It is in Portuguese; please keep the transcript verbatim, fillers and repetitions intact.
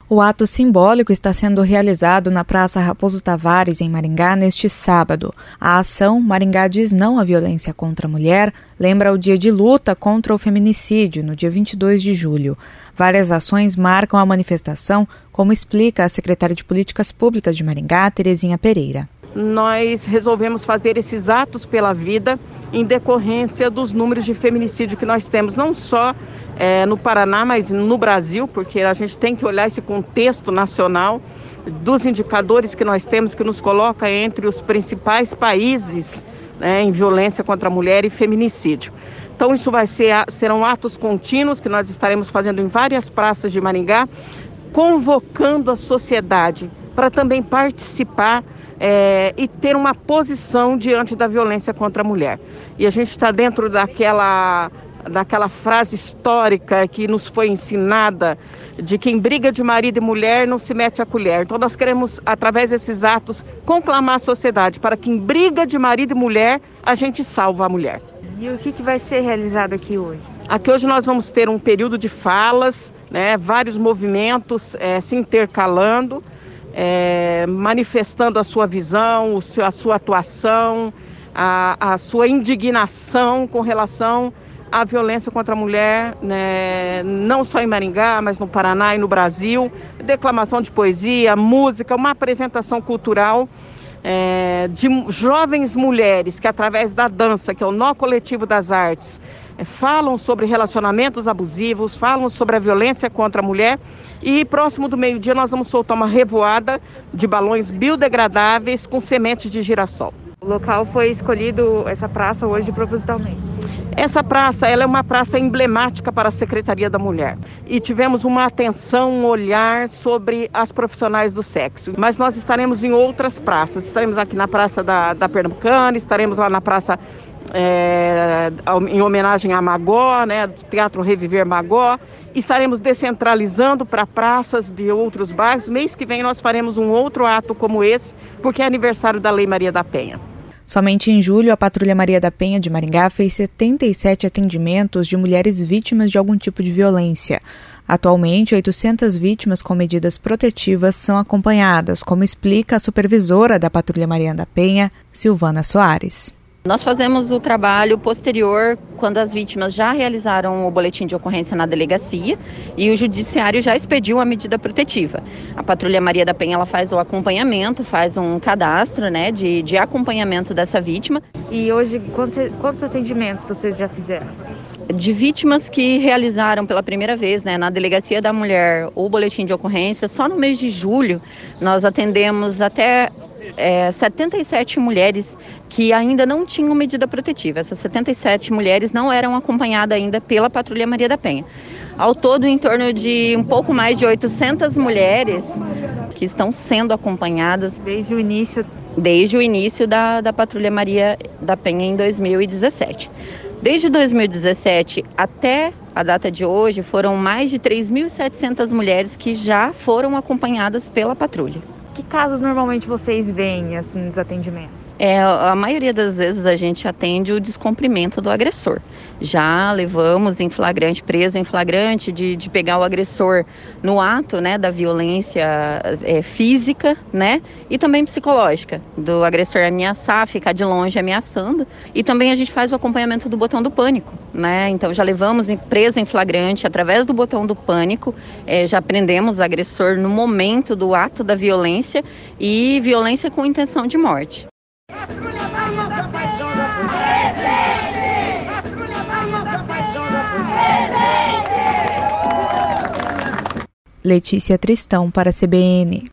O ato simbólico está sendo realizado na Praça Raposo Tavares, em Maringá, neste sábado. A ação Maringá diz não à violência contra a mulher lembra o dia de luta contra o feminicídio, no dia vinte e dois de julho. Várias ações marcam a manifestação, como explica a secretária de Políticas Públicas de Maringá, Terezinha Pereira. Nós resolvemos fazer esses atos pela vida em decorrência dos números de feminicídio que nós temos, não só é, no Paraná, mas no Brasil, porque a gente tem que olhar esse contexto nacional dos indicadores que nós temos, que nos coloca entre os principais países, né, em violência contra a mulher e feminicídio. Então isso vai ser, serão atos contínuos que nós estaremos fazendo em várias praças de Maringá, convocando a sociedade para também participar É, e ter uma posição diante da violência contra a mulher. E a gente está dentro daquela, daquela frase histórica que nos foi ensinada de quem briga de marido e mulher não se mete a colher. Então nós queremos, através desses atos, conclamar a sociedade para que em briga de marido e mulher a gente salva a mulher. E o que, que vai ser realizado aqui hoje? Aqui hoje nós vamos ter um período de falas, né, vários movimentos é, se intercalando, É, manifestando a sua visão, o seu, a sua atuação, a, a sua indignação com relação à violência contra a mulher, né, não só em Maringá, mas no Paraná e no Brasil. Declamação de poesia, música, uma apresentação cultural é, de jovens mulheres que, através da dança, que é o Nó Coletivo das Artes, falam sobre relacionamentos abusivos, falam sobre a violência contra a mulher. E próximo do meio-dia nós vamos soltar uma revoada de balões biodegradáveis com sementes de girassol. O local foi escolhido, essa praça, hoje propositalmente? Essa praça, ela é uma praça emblemática para a Secretaria da Mulher. E tivemos uma atenção, um olhar sobre as profissionais do sexo. Mas nós estaremos em outras praças. Estaremos aqui na Praça da, da Pernambucana, estaremos lá na Praça É, em homenagem a Magó, né, do Teatro Reviver Magó. Estaremos descentralizando para praças de outros bairros. Mês que vem nós faremos um outro ato como esse, porque é aniversário da Lei Maria da Penha. Somente em julho, a Patrulha Maria da Penha de Maringá fez setenta e sete atendimentos de mulheres vítimas de algum tipo de violência. Atualmente, oitocentas vítimas com medidas protetivas são acompanhadas, como explica a supervisora da Patrulha Maria da Penha, Silvana Soares. Nós fazemos o trabalho posterior quando as vítimas já realizaram o boletim de ocorrência na delegacia e o judiciário já expediu a medida protetiva. A Patrulha Maria da Penha ela faz o acompanhamento, faz um cadastro, né, de, de acompanhamento dessa vítima. E hoje, quantos, quantos atendimentos vocês já fizeram? De vítimas que realizaram pela primeira vez, né, na Delegacia da Mulher o boletim de ocorrência, só no mês de julho nós atendemos até É, setenta e sete mulheres que ainda não tinham medida protetiva. Essas setenta e sete mulheres não eram acompanhadas ainda pela Patrulha Maria da Penha. Ao todo, em torno de um pouco mais de oitocentas mulheres que estão sendo acompanhadas desde o início, desde o início da, da Patrulha Maria da Penha em dois mil e dezessete. Desde dois mil e dezessete até a data de hoje, foram mais de três mil e setecentas mulheres que já foram acompanhadas pela patrulha. Que casos normalmente vocês veem assim, nos atendimentos? É, a maioria das vezes a gente atende o descumprimento do agressor. Já levamos em flagrante, preso em flagrante, de, de pegar o agressor no ato, né, da violência é, física, né, e também psicológica, do agressor ameaçar, ficar de longe ameaçando. E também a gente faz o acompanhamento do botão do pânico, né, então já levamos em, preso em flagrante, através do botão do pânico, é, já prendemos o agressor no momento do ato da violência e violência com intenção de morte. Letícia Tristão para a C B N.